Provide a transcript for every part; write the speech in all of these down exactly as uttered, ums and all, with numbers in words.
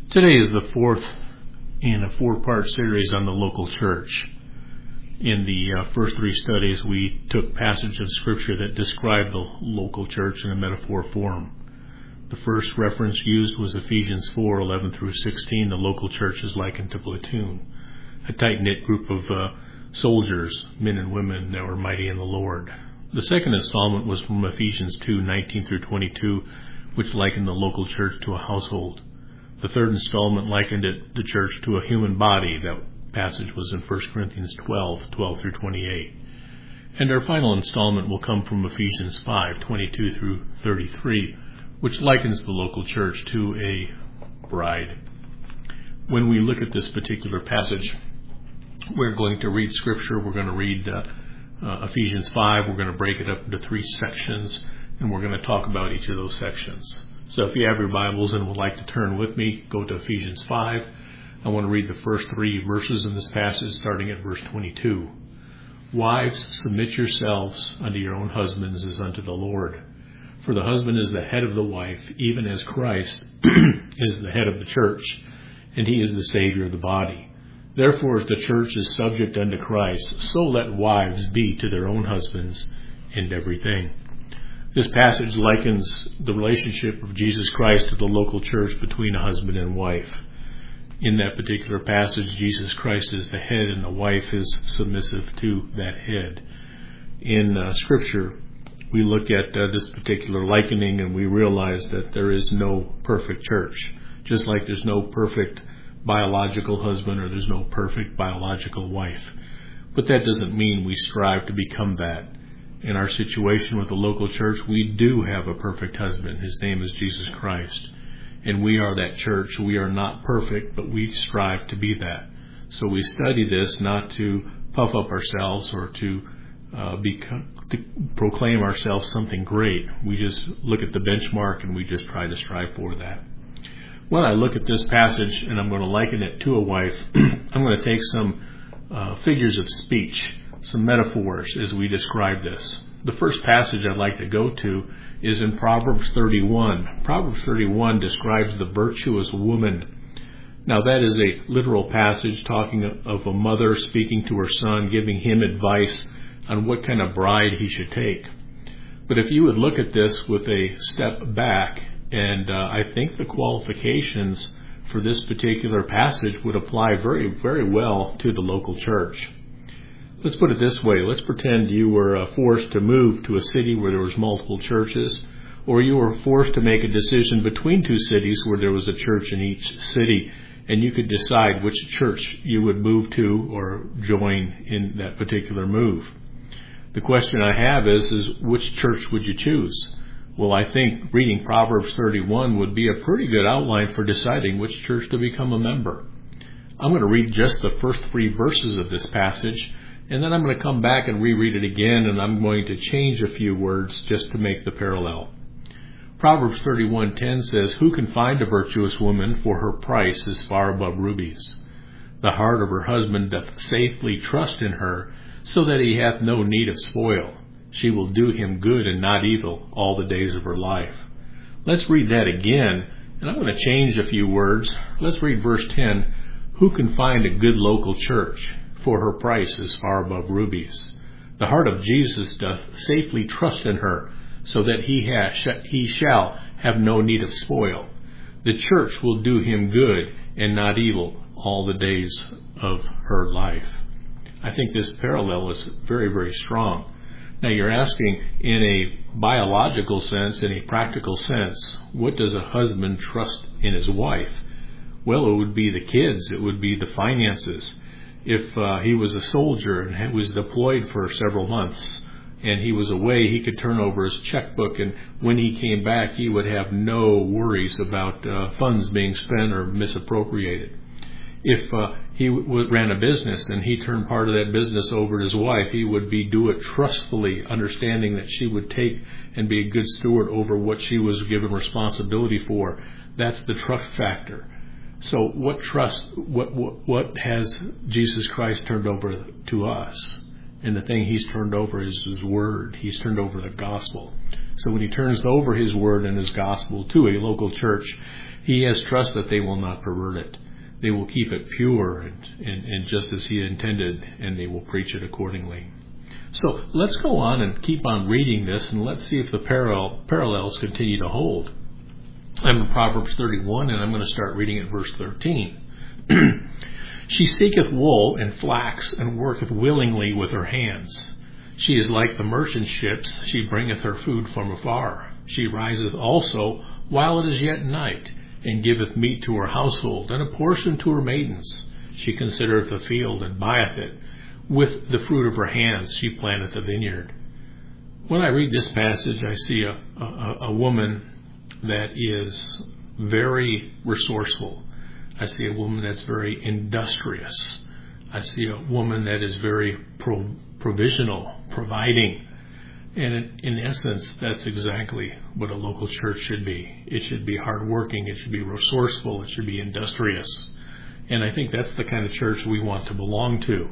Today is the fourth in a four-part series on the local church. In the uh, first three studies, we took passages of Scripture that described the local church in a metaphor form. The first reference used was Ephesians four, eleven through sixteen. The local church is likened to a platoon, a tight-knit group of uh, soldiers, men and women that were mighty in the Lord. The second installment was from Ephesians two, nineteen through twenty-two, which likened the local church to a household. The third installment likened it, the church to a human body. That passage was in First Corinthians twelve, twelve through twenty-eight. And our final installment will come from Ephesians five, twenty-two through thirty-three, which likens the local church to a bride. When we look at this particular passage, we're going to read Scripture. We're going to read uh, uh, Ephesians five. We're going to break it up into three sections, and we're going to talk about each of those sections. So if you have your Bibles and would like to turn with me, go to Ephesians five. I want to read the first three verses in this passage, starting at verse twenty-two. Wives, submit yourselves unto your own husbands as unto the Lord. For the husband is the head of the wife, even as Christ is the head of the church, and he is the Savior of the body. Therefore, as the church is subject unto Christ, so let wives be to their own husbands in everything. This passage likens the relationship of Jesus Christ to the local church between a husband and wife. In that particular passage, Jesus Christ is the head and the wife is submissive to that head. In uh, Scripture, we look at uh, this particular likening and we realize that there is no perfect church. Just like there's no perfect biological husband or there's no perfect biological wife. But that doesn't mean we strive to become that. In our situation with the local church, we do have a perfect husband. His name is Jesus Christ. And we are that church. We are not perfect, but we strive to be that. So we study this not to puff up ourselves or to, uh, become, to proclaim ourselves something great. We just look at the benchmark and we just try to strive for that. When I look at this passage, and I'm going to liken it to a wife, I'm going to take some uh, figures of speech, some metaphors as we describe this. The first passage I'd like to go to is in Proverbs thirty-one. Proverbs thirty-one describes the virtuous woman. Now that is a literal passage talking of a mother speaking to her son, giving him advice on what kind of bride he should take. But if you would look at this with a step back, and uh, I think the qualifications for this particular passage would apply very, very well to the local church. Let's put it this way. Let's pretend you were uh, forced to move to a city where there was multiple churches, or you were forced to make a decision between two cities where there was a church in each city, and you could decide which church you would move to or join in that particular move. The question I have is, is which church would you choose? Well, I think reading Proverbs thirty-one would be a pretty good outline for deciding which church to become a member. I'm going to read just the first three verses of this passage, and then I'm going to come back and reread it again, and I'm going to change a few words just to make the parallel. Proverbs thirty-one ten says, Who can find a virtuous woman, for her price is far above rubies? The heart of her husband doth safely trust in her, so that he hath no need of spoil. She will do him good and not evil all the days of her life. Let's read that again, and I'm going to change a few words. Let's read verse ten. Who can find a good local church? For her price is far above rubies. The heart of Jesus doth safely trust in her, so that he, ha- he shall have no need of spoil. The church will do him good and not evil all the days of her life. I think this parallel is very, very strong. Now you're asking, in a biological sense, in a practical sense, what does a husband trust in his wife? Well, it would be the kids. It would be the finances. If uh, he was a soldier and was deployed for several months and he was away, he could turn over his checkbook, and when he came back, he would have no worries about uh, funds being spent or misappropriated. If uh, he w- ran a business and he turned part of that business over to his wife, he would be do it trustfully, understanding that she would take and be a good steward over what she was given responsibility for. That's the trust factor. So what trust, what, what what has Jesus Christ turned over to us? And the thing he's turned over is his word. He's turned over the gospel. So when he turns over his word and his gospel to a local church, he has trust that they will not pervert it. They will keep it pure and, and, and just as he intended, and they will preach it accordingly. So let's go on and keep on reading this, and let's see if the parallel, parallels continue to hold. I'm in Proverbs thirty-one, and I'm going to start reading at verse thirteen. She seeketh wool and flax, and worketh willingly with her hands. She is like the merchant ships, she bringeth her food from afar. She riseth also while it is yet night, and giveth meat to her household, and a portion to her maidens. She considereth the field, and buyeth it. With the fruit of her hands she planteth a vineyard. When I read this passage, I see a, a, a woman that is very resourceful. I see a woman that's very industrious. I see a woman that is very pro, provisional, providing. And in, in essence, that's exactly what a local church should be. It should be hardworking. It should be resourceful. It should be industrious. And I think that's the kind of church we want to belong to.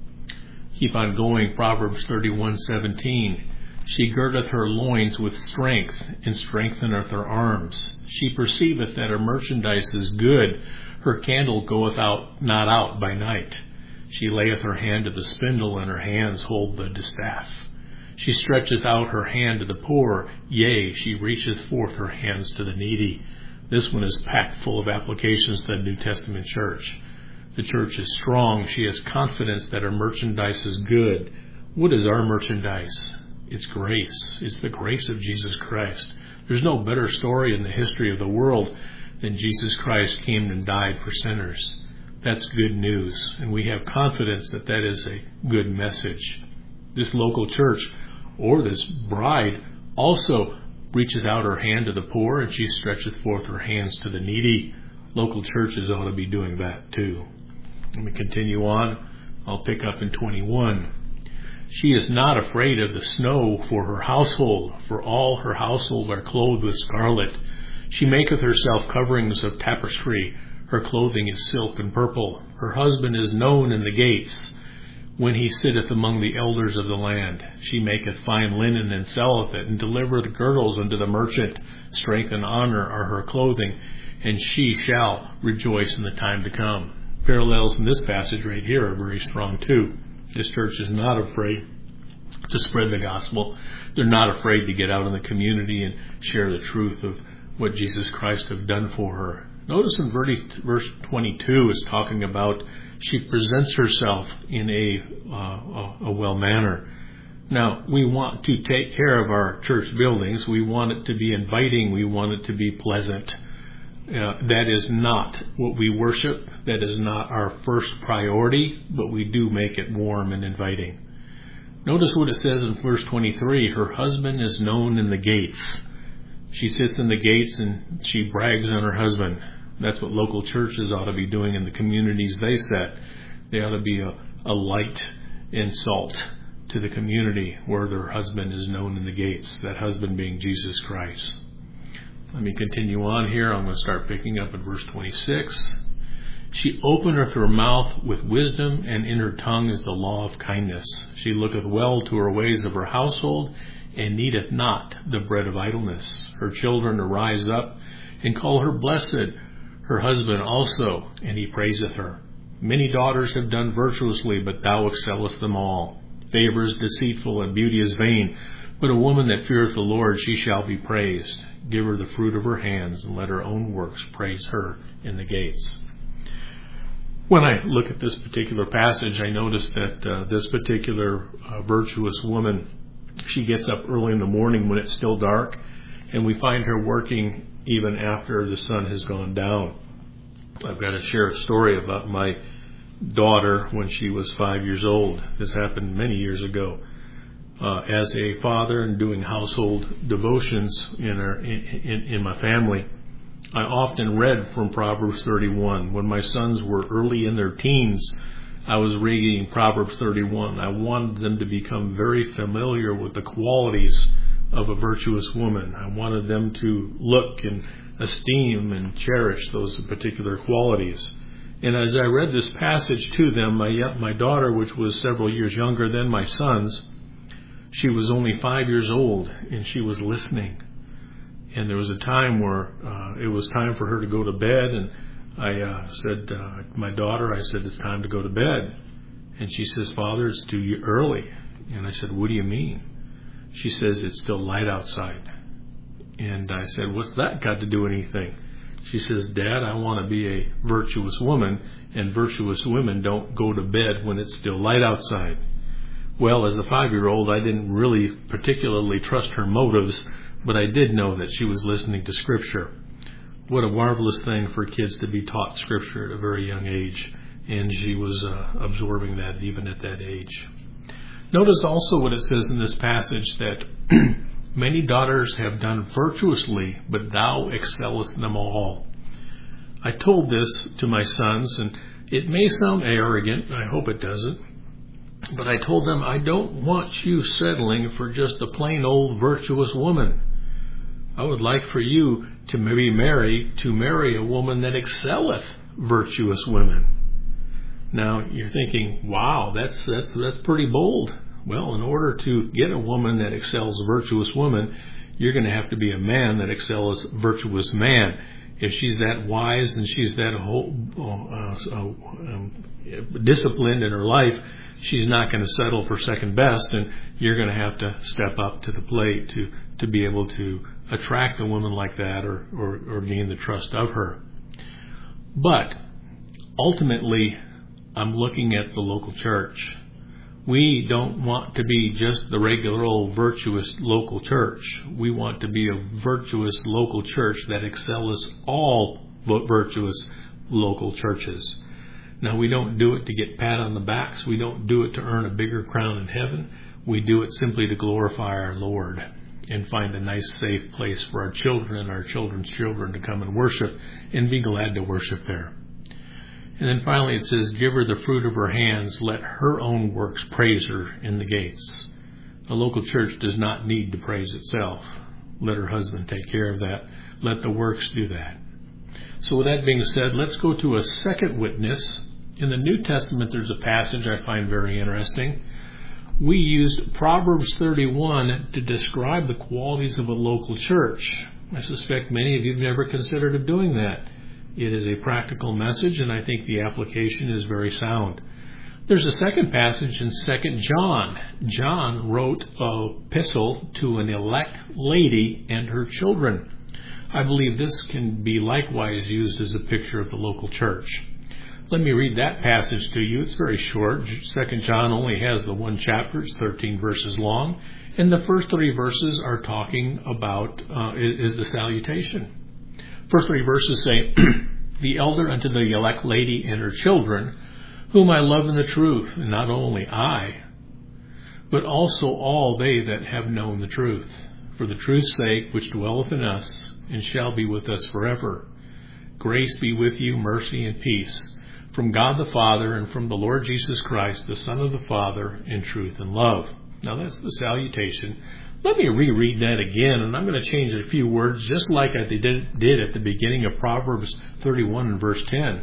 Keep on going, Proverbs thirty-one seventeen. She girdeth her loins with strength, and strengtheneth her arms. She perceiveth that her merchandise is good. Her candle goeth out not out by night. She layeth her hand to the spindle, and her hands hold the distaff. She stretcheth out her hand to the poor, yea, she reacheth forth her hands to the needy. This one is packed full of applications to the New Testament church. The church is strong. She has confidence that her merchandise is good. What is our merchandise? It's grace. It's the grace of Jesus Christ. There's no better story in the history of the world than Jesus Christ came and died for sinners. That's good news, and we have confidence that that is a good message. This local church, or this bride, also reaches out her hand to the poor, and she stretcheth forth her hands to the needy. Local churches ought to be doing that too. Let me continue on. I'll pick up in twenty-one. She is not afraid of the snow for her household, for all her household are clothed with scarlet. She maketh herself coverings of tapestry. Her clothing is silk and purple. Her husband is known in the gates, when he sitteth among the elders of the land. She maketh fine linen and selleth it, and delivereth girdles unto the merchant. Strength and honor are her clothing, and she shall rejoice in the time to come. Parallels in this passage right here are very strong too. This church is not afraid to spread the gospel. They're not afraid to get out in the community and share the truth of what Jesus Christ have done for her. Notice in verse twenty-two is talking about she presents herself in a, uh, a, a well manner. Now, we want to take care of our church buildings. We want it to be inviting. We want it to be pleasant. Uh, that is not what we worship. That is not our first priority, but we do make it warm and inviting. Notice what it says in verse twenty-three. Her husband is known in the gates. She sits in the gates and she brags on her husband. That's what local churches ought to be doing in the communities they set. They ought to be a, a light and salt to the community where their husband is known in the gates, that husband being Jesus Christ. Let me continue on here. I'm going to start picking up at verse twenty-six. She openeth her mouth with wisdom, and in her tongue is the law of kindness. She looketh well to her ways of her household, and needeth not the bread of idleness. Her children arise up and call her blessed, her husband also, and he praiseth her. Many daughters have done virtuously, but thou excellest them all. Favor is deceitful, and beauty is vain, but a woman that feareth the Lord, she shall be praised. Give her the fruit of her hands, and let her own works praise her in the gates. When I look at this particular passage, I notice that uh, this particular uh, virtuous woman, she gets up early in the morning when it's still dark, and we find her working even after the sun has gone down. I've got to share a story about my daughter when she was five years old. This happened many years ago. Uh, as a father and doing household devotions in, our, in, in, in my family, I often read from Proverbs thirty-one. When my sons were early in their teens, I was reading Proverbs thirty-one. I wanted them to become very familiar with the qualities of a virtuous woman. I wanted them to look and esteem and cherish those particular qualities. And as I read this passage to them, my, my daughter, which was several years younger than my sons, She was only five years old, and she was listening. And there was a time where uh, it was time for her to go to bed, and I uh, said, uh, my daughter, I said, it's time to go to bed. And she says, Father, it's too early. And I said, what do you mean? She says, it's still light outside. And I said, what's that got to do with anything? She says, Dad, I want to be a virtuous woman, and virtuous women don't go to bed when it's still light outside. Well, as a five-year-old, I didn't really particularly trust her motives, but I did know that she was listening to Scripture. What a marvelous thing for kids to be taught Scripture at a very young age, and she was uh, absorbing that even at that age. Notice also what it says in this passage, that many daughters have done virtuously, but thou excellest them all. I told this to my sons, and it may sound arrogant, I hope it doesn't, but I told them, I don't want you settling for just a plain old virtuous woman. I would like for you to be married, to marry a woman that excelleth virtuous women. Now, you're thinking, wow, that's that's that's pretty bold. Well, in order to get a woman that excels virtuous woman, you're going to have to be a man that excels virtuous man. If she's that wise and she's that whole, uh, uh, um, disciplined in her life, she's not going to settle for second best, and you're going to have to step up to the plate to, to be able to attract a woman like that, or, or, or gain the trust of her. But ultimately, I'm looking at the local church. We don't want to be just the regular old virtuous local church. We want to be a virtuous local church that excels all virtuous local churches. Now, we don't do it to get pat on the backs. We don't do it to earn a bigger crown in heaven. We do it simply to glorify our Lord and find a nice, safe place for our children and our children's children to come and worship and be glad to worship there. And then finally it says, give her the fruit of her hands, let her own works praise her in the gates. A local church does not need to praise itself. Let her husband take care of that. Let the works do that. So with that being said, let's go to a second witness. In the New Testament, there's a passage I find very interesting. We used Proverbs thirty-one to describe the qualities of a local church. I suspect many of you have never considered of doing that. It is a practical message, and I think the application is very sound. There's a second passage in Second John. John wrote an epistle to an elect lady and her children. I believe this can be likewise used as a picture of the local church. Let me read that passage to you. It's very short. Second John only has the one chapter. It's thirteen verses long. And the first three verses are talking about, uh, is the salutation. First three verses say, the elder unto the elect lady and her children, whom I love in the truth, and not only I, but also all they that have known the truth, for the truth's sake which dwelleth in us, and shall be with us forever. Grace be with you, mercy and peace, from God the Father, and from the Lord Jesus Christ, the Son of the Father, in truth and love. Now that's the salutation. Let me reread that again, and I'm going to change a few words, just like I did, did at the beginning of Proverbs thirty-one and verse ten.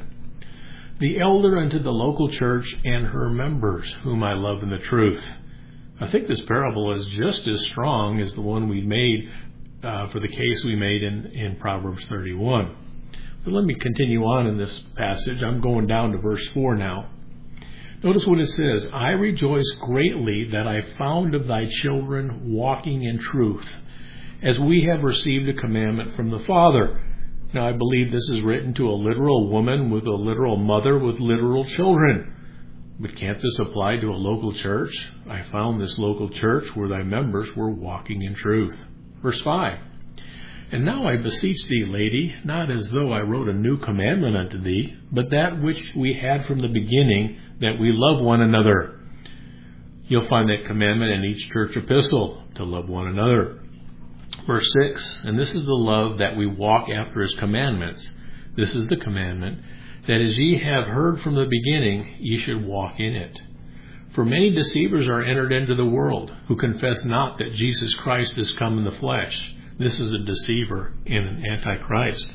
The elder unto the local church and her members, whom I love in the truth. I think this parable is just as strong as the one we made uh, for the case we made in, in Proverbs thirty-one. But let me continue on in this passage. I'm going down to verse four now. Notice what it says, I rejoice greatly that I found of thy children walking in truth, as we have received a commandment from the Father. Now, I believe this is written to a literal woman with a literal mother with literal children. But can't this apply to a local church? I found this local church where thy members were walking in truth. Verse five. And now I beseech thee, lady, not as though I wrote a new commandment unto thee, but that which we had from the beginning, that we love one another. You'll find that commandment in each church epistle, to love one another. Verse six, and this is the love, that we walk after his commandments. This is the commandment, that as ye have heard from the beginning, ye should walk in it. For many deceivers are entered into the world, who confess not that Jesus Christ is come in the flesh. This is a deceiver and an antichrist.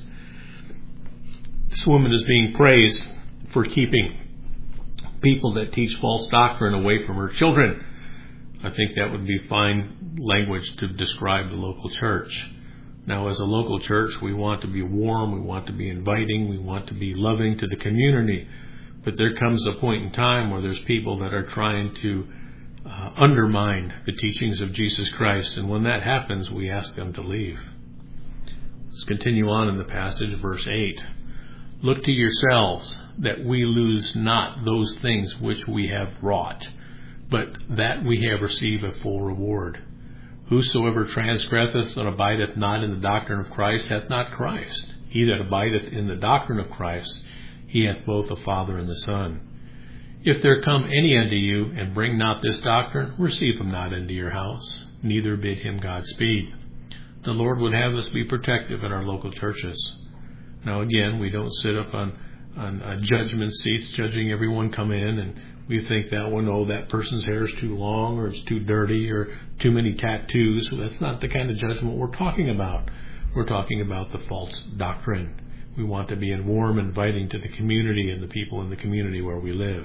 This woman is being praised for keeping people that teach false doctrine away from her children. I think that would be fine language to describe the local church. Now, as a local church, we want to be warm, we want to be inviting, we want to be loving to the community. But there comes a point in time where there's people that are trying to uh, undermine the teachings of Jesus Christ. And when that happens, we ask them to leave. Let's continue on in the passage, verse eight. Look to yourselves that we lose not those things which we have wrought, but that we have received a full reward. Whosoever transgresseth and abideth not in the doctrine of Christ hath not Christ. He that abideth in the doctrine of Christ, he hath both the Father and the Son. If there come any unto you, and bring not this doctrine, receive him not into your house, neither bid him Godspeed. The Lord would have us be protective in our local churches. Now again, we don't sit up on, on uh, judgment seats judging everyone come in, and we think that one, oh, that person's hair is too long, or it's too dirty, or too many tattoos. So that's not the kind of judgment we're talking about. We're talking about the false doctrine. We want to be warm, inviting to the community and the people in the community where we live.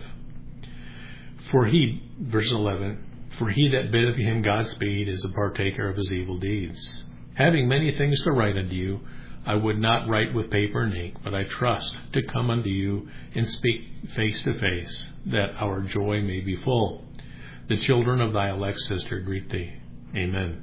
For he, verse eleven, for he that biddeth him Godspeed is a partaker of his evil deeds. Having many things to write unto you, I would not write with paper and ink, but I trust to come unto you and speak face to face, that our joy may be full. The children of thy elect sister greet thee. Amen.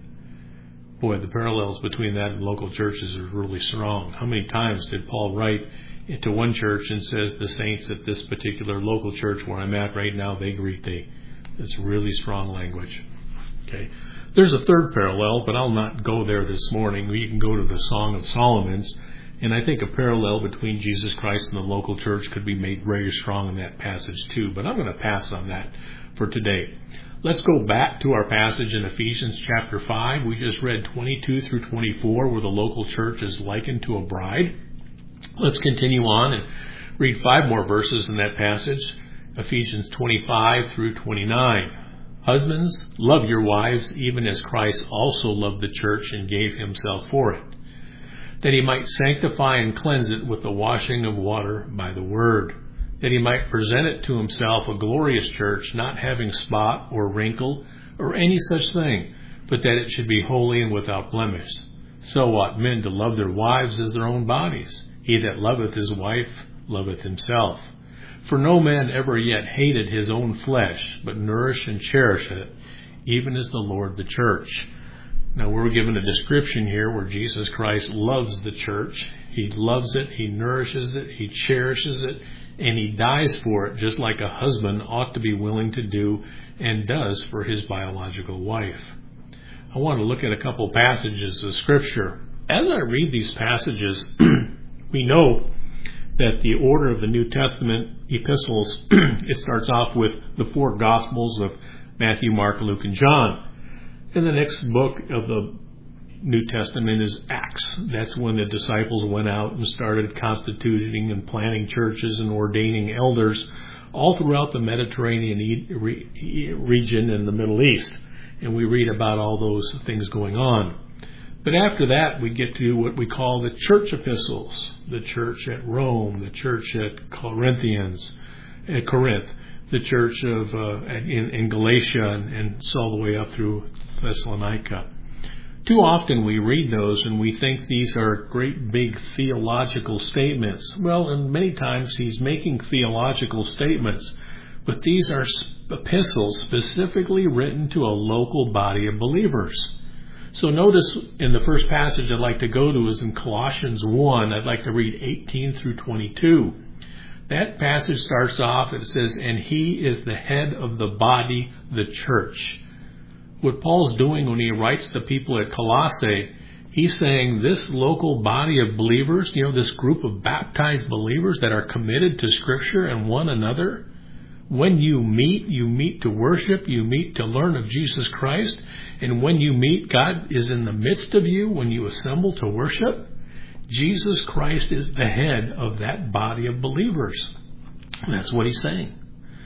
Boy, the parallels between that and local churches are really strong. How many times did Paul write to one church and says, the saints at this particular local church where I'm at right now, they greet thee? It's really strong language. Okay. There's a third parallel, but I'll not go there this morning. You can go to the Song of Solomon's, and I think a parallel between Jesus Christ and the local church could be made very strong in that passage too, but I'm going to pass on that for today. Let's go back to our passage in Ephesians chapter five. We just read twenty-two through twenty-four, where the local church is likened to a bride. Let's continue on and read five more verses in that passage, Ephesians twenty-five through twenty-nine. Husbands, love your wives, even as Christ also loved the church and gave himself for it, that he might sanctify and cleanse it with the washing of water by the word, that he might present it to himself a glorious church, not having spot or wrinkle or any such thing, but that it should be holy and without blemish. So ought men to love their wives as their own bodies. He that loveth his wife loveth himself. For no man ever yet hated his own flesh, but nourished and cherished it, even as the Lord the church. Now we're given a description here where Jesus Christ loves the church. He loves it, he nourishes it, he cherishes it, and he dies for it, just like a husband ought to be willing to do and does for his biological wife. I want to look at a couple passages of Scripture. As I read these passages, we know that the order of the New Testament epistles, it starts off with the four Gospels of Matthew, Mark, Luke, and John. And the next book of the New Testament is Acts. That's when the disciples went out and started constituting and planting churches and ordaining elders all throughout the Mediterranean region and the Middle East. And we read about all those things going on. But after that, we get to what we call the church epistles, the church at Rome, the church at Corinthians, at Corinth, the church of uh, in, in Galatia, and, and so all the way up through Thessalonica. Too often we read those and we think these are great big theological statements. Well, and many times he's making theological statements, but these are epistles specifically written to a local body of believers. So notice in the first passage I'd like to go to is in Colossians one. I'd like to read eighteen through twenty-two. That passage starts off, it says, and he is the head of the body, the church. What Paul's doing when he writes to people at Colossae, he's saying this local body of believers, you know, this group of baptized believers that are committed to Scripture and one another, when you meet, you meet to worship, you meet to learn of Jesus Christ. And when you meet, God is in the midst of you when you assemble to worship. Jesus Christ is the head of that body of believers. That's what he's saying.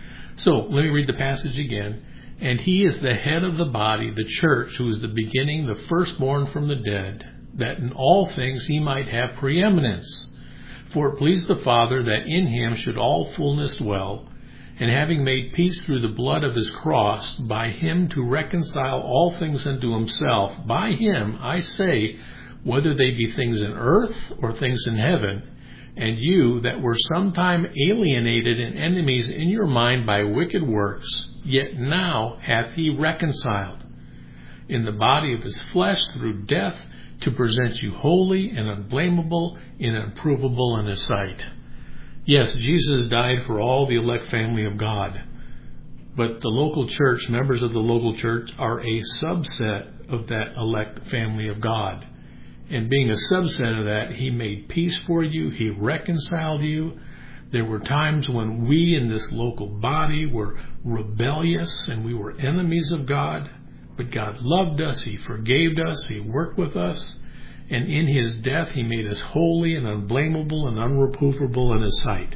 So let me read the passage again. And he is the head of the body, the church, who is the beginning, the firstborn from the dead, that in all things he might have preeminence. For it pleased the Father that in him should all fullness dwell, And having made peace through the blood of his cross, by him to reconcile all things unto himself, by him, I say, whether they be things in earth or things in heaven, and you that were sometime alienated and enemies in your mind by wicked works, yet now hath he reconciled in the body of his flesh through death, to present you holy and unblameable and unprovable in his sight. Yes, Jesus died for all the elect family of God, but the local church, members of the local church, are a subset of that elect family of God. And being a subset of that, he made peace for you. He reconciled you. There were times when we in this local body were rebellious and we were enemies of God, but God loved us. He forgave us. He worked with us. And in his death, he made us holy and unblameable and unreprovable in his sight.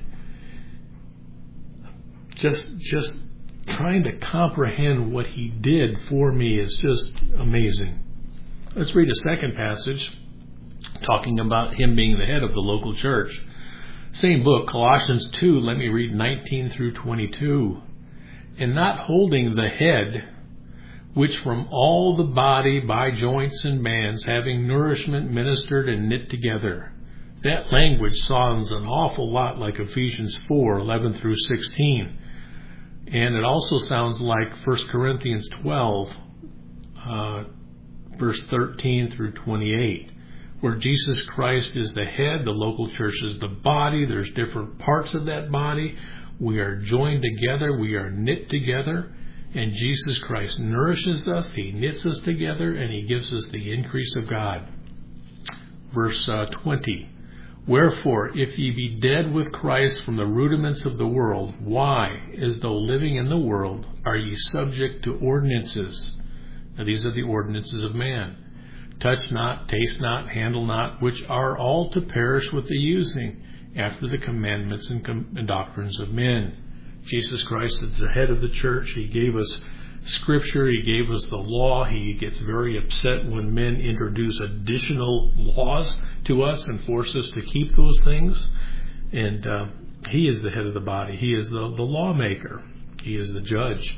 Just, just trying to comprehend what he did for me is just amazing. Let's read a second passage talking about him being the head of the local church. Same book, Colossians two, let me read nineteen through twenty-two. And not holding the head, which from all the body by joints and bands, having nourishment ministered and knit together. That language sounds an awful lot like Ephesians four, eleven through sixteen. And it also sounds like First Corinthians twelve, uh, verse thirteen through twenty-eight, where Jesus Christ is the head, the local church is the body, there's different parts of that body. We are joined together, we are knit together. And Jesus Christ nourishes us, he knits us together, and he gives us the increase of God. Verse uh, twenty. Wherefore, if ye be dead with Christ from the rudiments of the world, why, as though living in the world, are ye subject to ordinances? Now these are the ordinances of man. Touch not, taste not, handle not, which are all to perish with the using, after the commandments and, com- and doctrines of men. Jesus Christ is the head of the church. He gave us Scripture. He gave us the law. He gets very upset when men introduce additional laws to us and force us to keep those things. And uh, he is the head of the body. He is the, the lawmaker. He is the judge.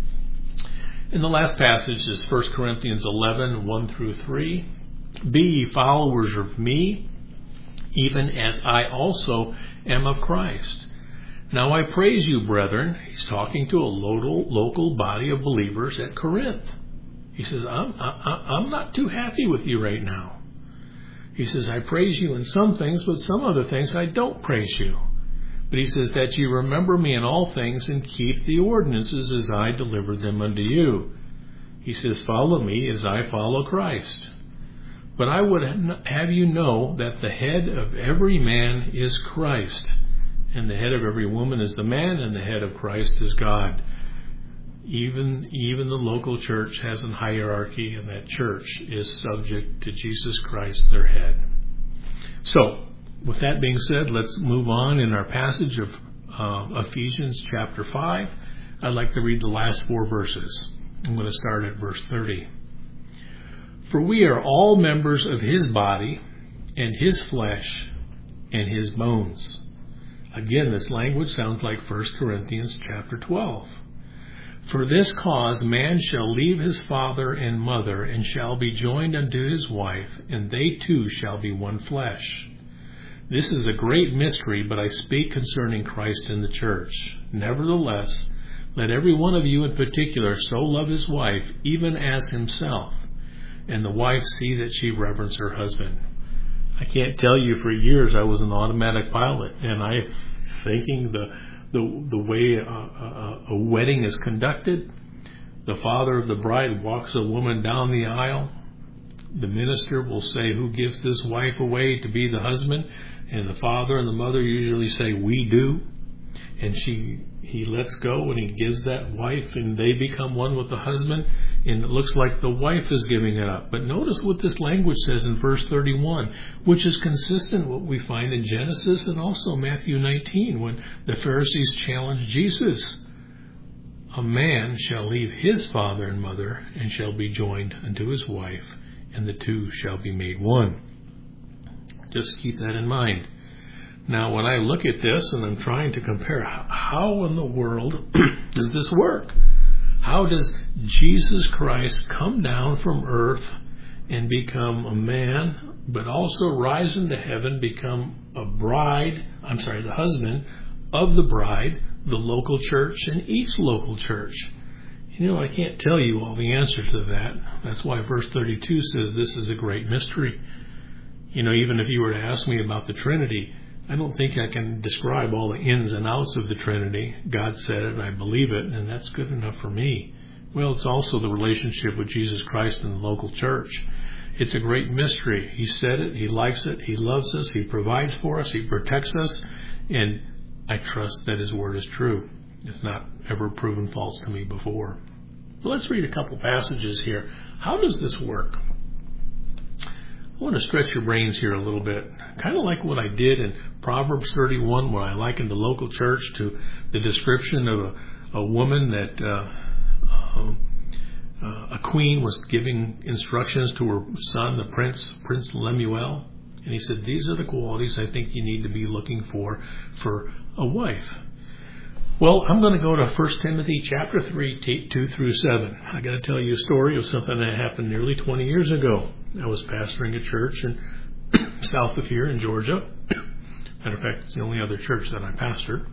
And the last passage is First Corinthians eleven, one through three. Be ye followers of me, even as I also am of Christ. Now I praise you, brethren. He's talking to a local, local body of believers at Corinth. He says, I'm, I, I'm not too happy with you right now. He says, I praise you in some things, but some other things I don't praise you. But he says, that you remember me in all things and keep the ordinances as I delivered them unto you. He says, follow me as I follow Christ. But I would have you know that the head of every man is Christ. And the head of every woman is the man, and the head of Christ is God. Even, even the local church has a hierarchy, and that church is subject to Jesus Christ, their head. So, with that being said, let's move on in our passage of uh, Ephesians chapter five. I'd like to read the last four verses. I'm going to start at verse thirty. For we are all members of his body, and his flesh, and his bones. Again, this language sounds like First Corinthians chapter twelve. For this cause man shall leave his father and mother, and shall be joined unto his wife, and they two shall be one flesh. This is a great mystery, but I speak concerning Christ and the church. Nevertheless, let every one of you in particular so love his wife, even as himself, and the wife see that she reverence her husband. I can't tell you, for years I was an automatic pilot, and I, thinking the the the way a, a, a wedding is conducted, the father of the bride walks a woman down the aisle. The minister will say, who gives this wife away to be the husband? And the father and the mother usually say, we do. And she he lets go and he gives that wife, and they become one with the husband. And it looks like the wife is giving it up. But notice what this language says in verse thirty-one, which is consistent with what we find in Genesis and also Matthew nineteen, when the Pharisees challenged Jesus. A man shall leave his father and mother, and shall be joined unto his wife, and the two shall be made one. Just keep that in mind. Now, when I look at this and I'm trying to compare, how in the world does this work? How does Jesus Christ come down from earth and become a man, but also rise into heaven, become a bride, I'm sorry, the husband of the bride, the local church, and each local church? You know, I can't tell you all the answer to that. That's why verse thirty-two says this is a great mystery. You know, even if you were to ask me about the Trinity, I don't think I can describe all the ins and outs of the Trinity. God said it, and I believe it, and that's good enough for me. Well, it's also the relationship with Jesus Christ and the local church. It's a great mystery. He said it, He likes it, He loves us, He provides for us, He protects us, and I trust that His word is true. It's not ever proven false to me before. Well, let's read a couple passages here. How does this work? I want to stretch your brains here a little bit, kind of like what I did in Proverbs thirty-one, where I likened the local church to the description of a, a woman that uh, uh, uh, a queen was giving instructions to her son, the prince, Prince Lemuel. And he said, these are the qualities I think you need to be looking for for a wife. Well, I'm going to go to First Timothy chapter three, two through seven. I got to tell you a story of something that happened nearly twenty years ago. I was pastoring a church in south of here in Georgia. Matter of fact, it's the only other church that I pastored.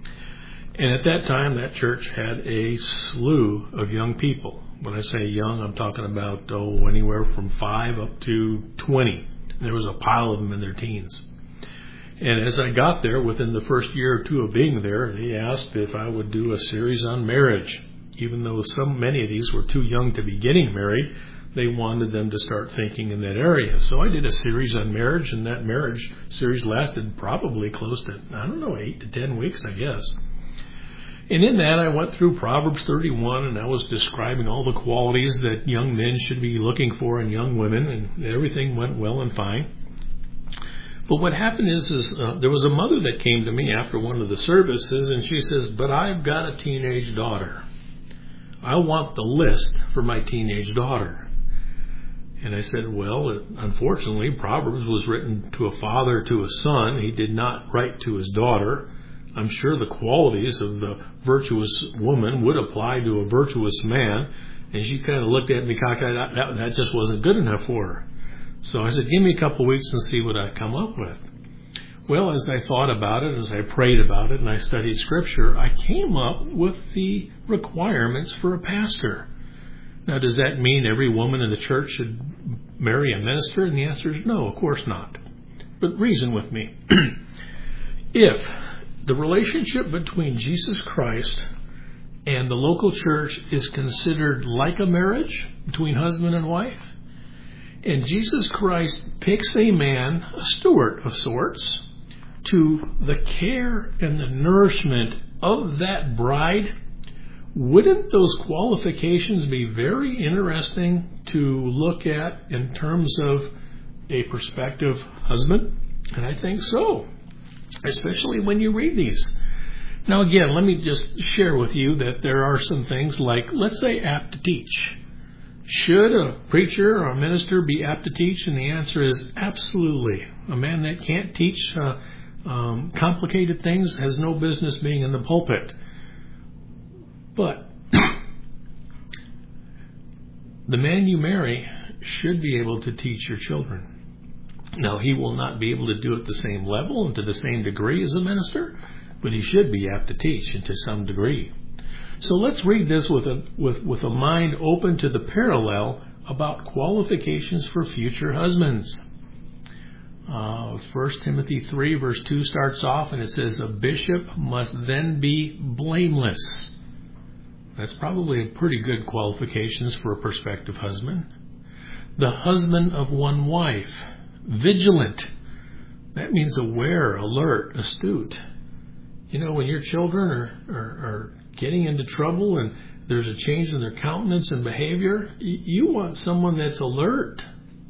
And at that time, that church had a slew of young people. When I say young, I'm talking about, oh, anywhere from five up to twenty. And there was a pile of them in their teens. And as I got there, within the first year or two of being there, they asked if I would do a series on marriage. Even though so many of these were too young to be getting married, they wanted them to start thinking in that area. So I did a series on marriage, and that marriage series lasted probably close to, I don't know, eight to ten weeks, I guess. And in that, I went through Proverbs thirty-one, and I was describing all the qualities that young men should be looking for in young women, and everything went well and fine. But what happened is, is uh, there was a mother that came to me after one of the services, and she says, but I've got a teenage daughter. I want the list for my teenage daughter. And I said, well, unfortunately, Proverbs was written to a father to a son. He did not write to his daughter. I'm sure the qualities of the virtuous woman would apply to a virtuous man. And she kind of looked at me cockeyed. That, that just wasn't good enough for her. So I said, give me a couple of weeks and see what I come up with. Well, as I thought about it, as I prayed about it, and I studied Scripture, I came up with the requirements for a pastor. Now, does that mean every woman in the church should marry a minister? And the answer is no, of course not. But reason with me. If the relationship between Jesus Christ and the local church is considered like a marriage between husband and wife, and Jesus Christ picks a man, a steward of sorts, to the care and the nourishment of that bride, wouldn't those qualifications be very interesting to look at in terms of a prospective husband? And I think so, especially when you read these. Now, again, let me just share with you that there are some things like, let's say, apt to teach. Should a preacher or a minister be apt to teach? And the answer is absolutely. A man that can't teach uh, um, complicated things has no business being in the pulpit. But the man you marry should be able to teach your children. Now, he will not be able to do it at the same level and to the same degree as a minister, but he should be apt to teach and to some degree. So let's read this with a with, with a mind open to the parallel about qualifications for future husbands. Uh, First Timothy three verse two starts off and it says, a bishop must then be blameless. That's probably pretty good qualifications for a prospective husband. The husband of one wife. Vigilant. That means aware, alert, astute. You know, when your children are, are, are getting into trouble and there's a change in their countenance and behavior, you want someone that's alert.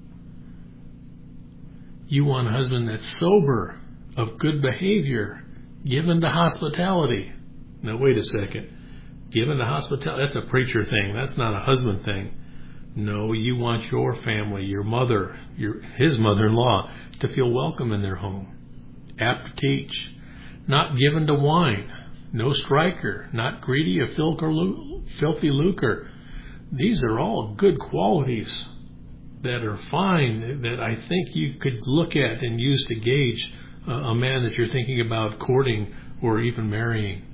You want a husband that's sober, of good behavior, given to hospitality. Now, wait a second. Given to hospitality, that's a preacher thing. That's not a husband thing. No, you want your family, your mother, your his mother-in-law, to feel welcome in their home. apt to teach, not given to wine, no striker, not greedy of filthy lucre. These are all good qualities that are fine, that I think you could look at and use to gauge uh, a man that you're thinking about courting or even marrying.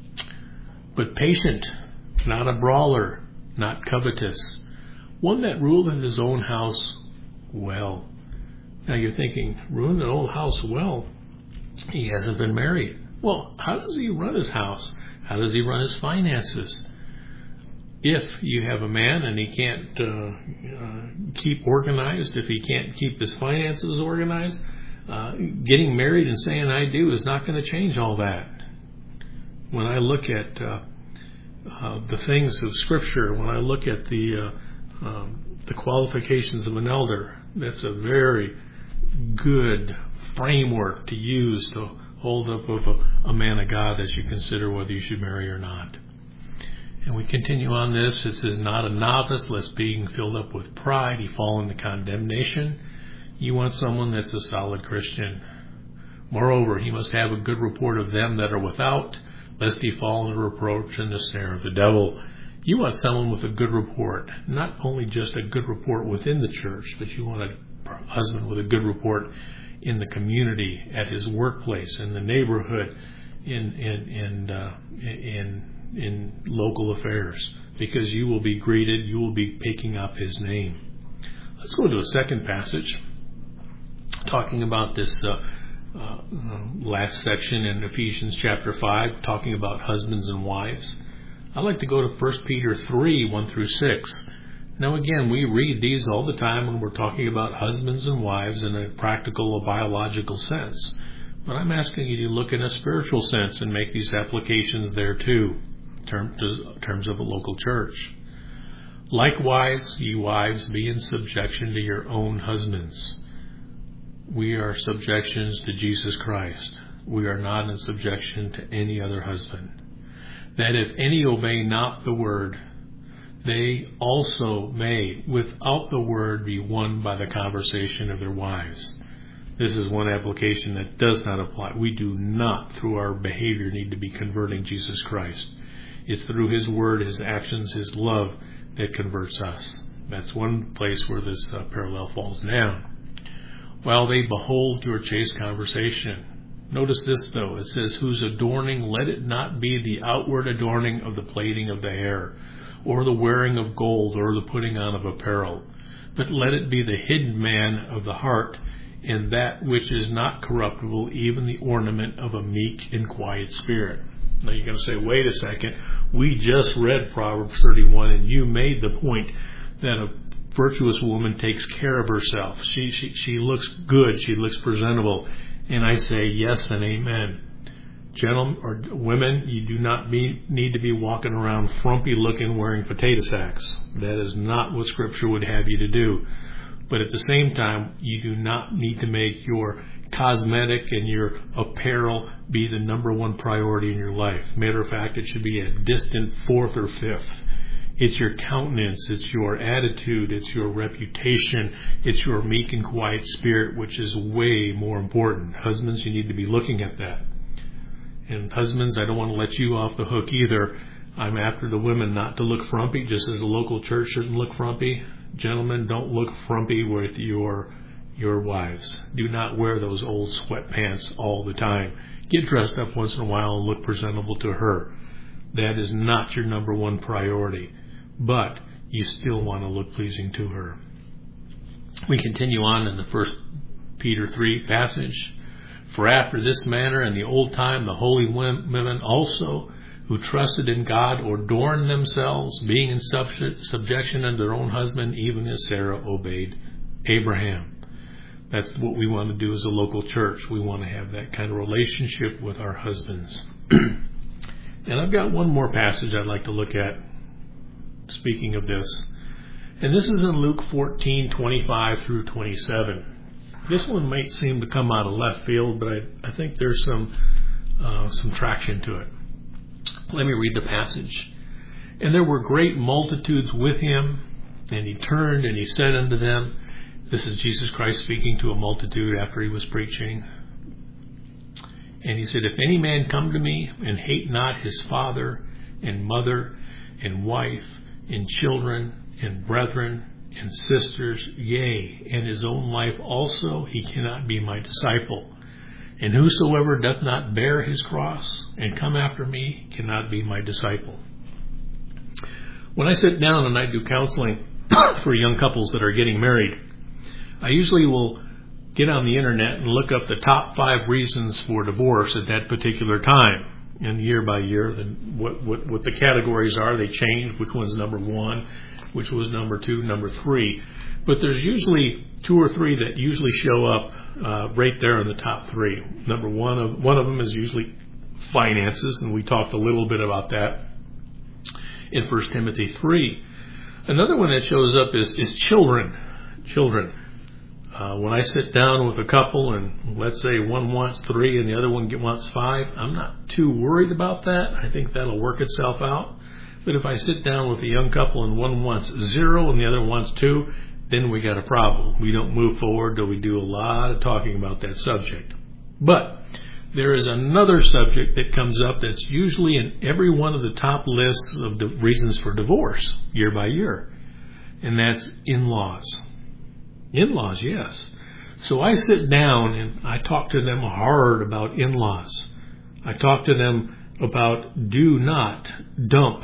But patient, not a brawler, not covetous, one that ruleth his own house well. Now you're thinking, ruin an old house well? He hasn't been married. Well, how does he run his house? How does he run his finances? If you have a man and he can't uh, uh, keep organized, if he can't keep his finances organized, uh, getting married and saying I do is not going to change all that. When I look at uh, uh, the things of Scripture, when I look at the uh, um, the qualifications of an elder, that's a very good framework to use to hold up of a, a man of God as you consider whether you should marry or not. And we continue on this. It says, not a novice, lest being filled up with pride, he fall into condemnation. You want someone that's a solid Christian. Moreover, he must have a good report of them that are without, lest he fall into reproach and the snare of the devil. You want someone with a good report, not only just a good report within the church, but you want a husband with a good report in the community, at his workplace, in the neighborhood, in in in uh, in in local affairs, because you will be greeted, you will be picking up his name. Let's go to a second passage, talking about this uh, uh, last section in Ephesians chapter five, talking about husbands and wives. I'd like to go to First Peter three, one through six. Now again, we read these all the time when we're talking about husbands and wives in a practical or biological sense. But I'm asking you to look in a spiritual sense and make these applications there too, in terms of a local church. Likewise, ye wives, be in subjection to your own husbands. We are subjections to Jesus Christ. We are not in subjection to any other husband. That if any obey not the word, they also may, without the word, be won by the conversation of their wives. This is one application that does not apply. We do not, through our behavior, need to be converting Jesus Christ. It's through his word, his actions, his love that converts us. That's one place where this uh, parallel falls down. While they behold your chaste conversation. Notice this, though. It says, whose adorning, let it not be the outward adorning of the plaiting of the hair, or the wearing of gold, or the putting on of apparel, but let it be the hidden man of the heart, in that which is not corruptible, even the ornament of a meek and quiet spirit. Now you're going to say, wait a second, we just read Proverbs thirty-one, and you made the point that a virtuous woman takes care of herself. She, she, she looks good, she looks presentable. And I say yes and amen. Gentlemen or women, you do not be, need to be walking around frumpy looking wearing potato sacks. That is not what Scripture would have you to do. But at the same time, you do not need to make your cosmetic and your apparel be the number one priority in your life. Matter of fact, it should be a distant fourth or fifth. It's your countenance, it's your attitude, it's your reputation, it's your meek and quiet spirit, which is way more important. Husbands, you need to be looking at that. And husbands, I don't want to let you off the hook either. I'm after the women not to look frumpy, just as the local church shouldn't look frumpy. Gentlemen, don't look frumpy with your your wives. Do not wear those old sweatpants all the time. Get dressed up once in a while and look presentable to her. That is not your number one priority. But you still want to look pleasing to her. We continue on in the First Peter three passage. For after this manner in the old time the holy women also, who trusted in God, adorned themselves, being in subjection unto their own husband, even as Sarah obeyed Abraham. That's what we want to do as a local church. We want to have that kind of relationship with our husbands. And I've got one more passage I'd like to look at, speaking of this. And this is in Luke fourteen, twenty-five through twenty-seven. This one might seem to come out of left field, but I, I think there's some uh, some traction to it. Let me read the passage. And there were great multitudes with him, and he turned and he said unto them, this is Jesus Christ speaking to a multitude after he was preaching. And he said, if any man come to me and hate not his father and mother and wife and children and brethren and sisters, yea, and his own life also, he cannot be my disciple. And whosoever doth not bear his cross and come after me cannot be my disciple. When I sit down and I do counseling for young couples that are getting married, I usually will get on the internet and look up the top five reasons for divorce at that particular time. And year by year, then what, what, what the categories are, they change, which one's number one, which was number two, number three. But there's usually two or three that usually show up uh, right there in the top three. Number one of one of them is usually finances, and we talked a little bit about that in First Timothy three. Another one that shows up is, is children. Children. Uh, when I sit down with a couple and let's say one wants three and the other one wants five, I'm not too worried about that. I think that'll work itself out. But if I sit down with a young couple and one wants zero and the other wants two, then we got a problem. We don't move forward till we do a lot of talking about that subject. But there is another subject that comes up that's usually in every one of the top lists of the reasons for divorce year by year, and that's in-laws. In-laws, yes. So I sit down and I talk to them hard about in-laws. I talk to them about do not dump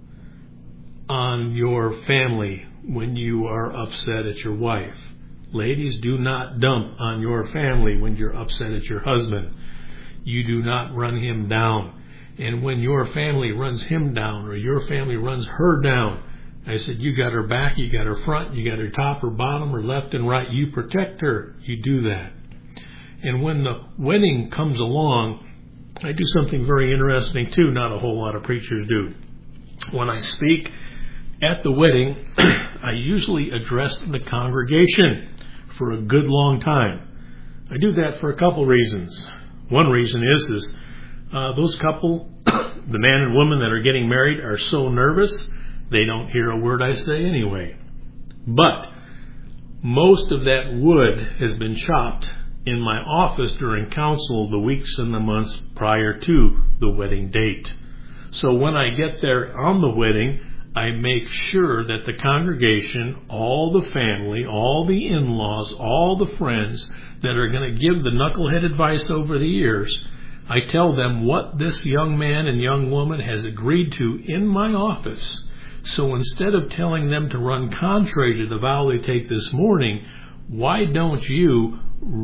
on your family when you are upset at your wife. Ladies, do not dump on your family when you're upset at your husband. You do not run him down. And when your family runs him down or your family runs her down, I said, you got her back, you got her front, you got her top or bottom or left and right. You protect her. You do that. And when the wedding comes along, I do something very interesting too, not a whole lot of preachers do. When I speak at the wedding, I usually address the congregation for a good long time. I do that for a couple reasons. One reason is, is uh, those couple, the man and woman that are getting married, are so nervous they don't hear a word I say anyway. But most of that wood has been chopped in my office during counsel the weeks and the months prior to the wedding date. So when I get there on the wedding, I make sure that the congregation, all the family, all the in-laws, all the friends that are going to give the knucklehead advice over the years, I tell them what this young man and young woman has agreed to in my office. So instead of telling them to run contrary to the vow they take this morning, why don't you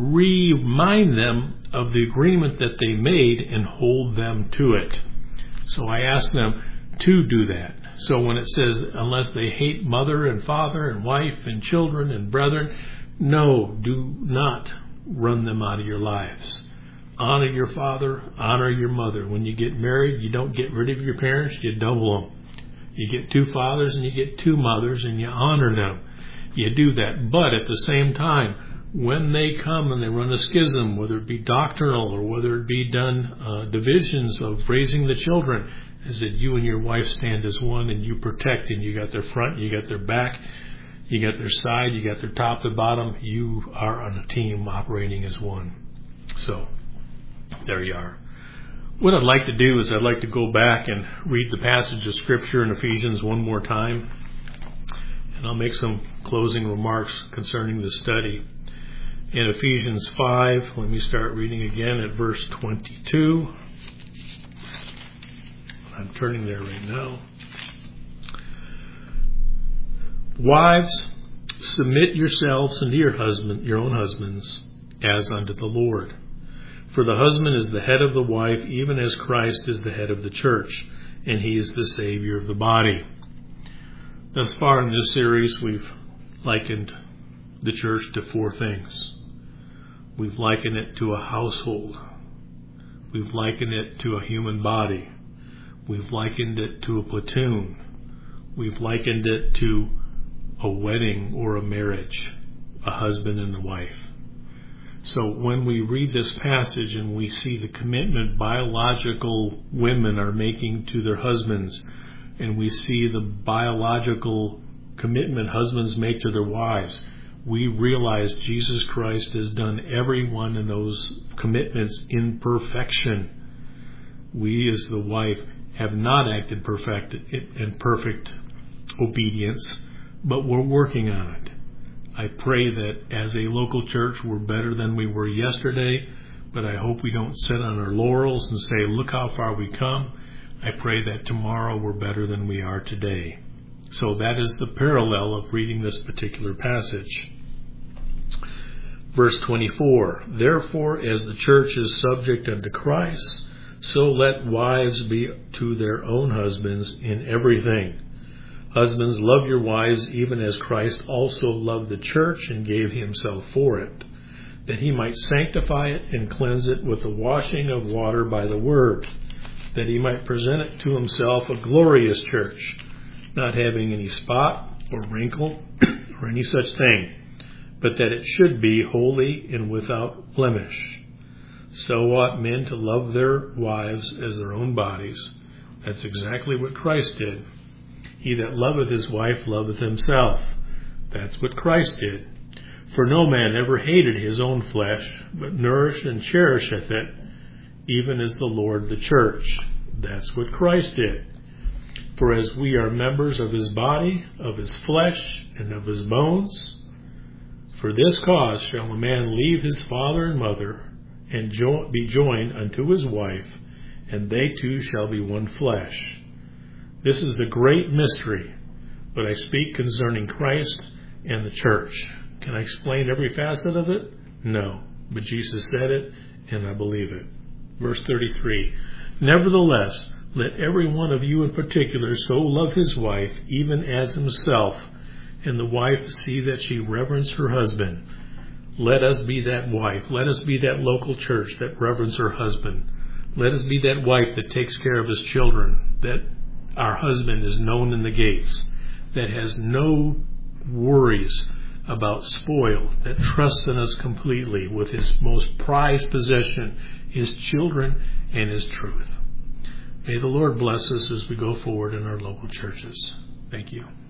remind them of the agreement that they made and hold them to it? So I ask them to do that. So when it says, unless they hate mother and father and wife and children and brethren, no, do not run them out of your lives. Honor your father, honor your mother. When you get married, you don't get rid of your parents, you double them. You get two fathers and you get two mothers and you honor them. You do that. But at the same time, when they come and they run a schism, whether it be doctrinal or whether it be done uh, divisions of raising the children, is that you and your wife stand as one and you protect, and you got their front, you got their back, you got their side, you got their top to bottom. You are on a team operating as one. So there you are. What I'd like to do is I'd like to go back and read the passage of Scripture in Ephesians one more time. And I'll make some closing remarks concerning the study. In Ephesians five, let me start reading again at verse twenty-two. I'm turning there right now. Wives, submit yourselves unto your husband, your own husbands, as unto the Lord. For the husband is the head of the wife, even as Christ is the head of the church, and he is the Savior of the body. Thus far in this series, we've likened the church to four things. We've likened it to a household. We've likened it to a human body. We've likened it to a platoon. We've likened it to a wedding or a marriage, a husband and a wife. So when we read this passage and we see the commitment biological women are making to their husbands, and we see the biological commitment husbands make to their wives, we realize Jesus Christ has done every one of those commitments in perfection. We, as the wife, have not acted perfect in perfect obedience, but we're working on it. I pray that as a local church, we're better than we were yesterday, but I hope we don't sit on our laurels and say, look how far we come. I pray that tomorrow we're better than we are today. So that is the parallel of reading this particular passage. Verse twenty-four, therefore, as the church is subject unto Christ, so let wives be to their own husbands in everything. Husbands, love your wives, even as Christ also loved the church and gave himself for it, that he might sanctify it and cleanse it with the washing of water by the word, that he might present it to himself a glorious church, not having any spot or wrinkle or any such thing, but that it should be holy and without blemish. So ought men to love their wives as their own bodies. That's exactly what Christ did. He that loveth his wife loveth himself. That's what Christ did. For no man ever hated his own flesh, but nourished and cherisheth it, even as the Lord the church. That's what Christ did. For as we are members of his body, of his flesh, and of his bones, for this cause shall a man leave his father and mother, and jo- be joined unto his wife, and they two shall be one flesh. This is a great mystery, but I speak concerning Christ and the church. Can I explain every facet of it? No, but Jesus said it, and I believe it. Verse thirty-three, nevertheless, let every one of you in particular so love his wife, even as himself, and the wife see that she reverence her husband. Let us be that wife. Let us be that local church that reverence her husband. Let us be that wife that takes care of his children, that our husband is known in the gates, that has no worries about spoil, that trusts in us completely with his most prized possession, his children and his truth. May the Lord bless us as we go forward in our local churches. Thank you.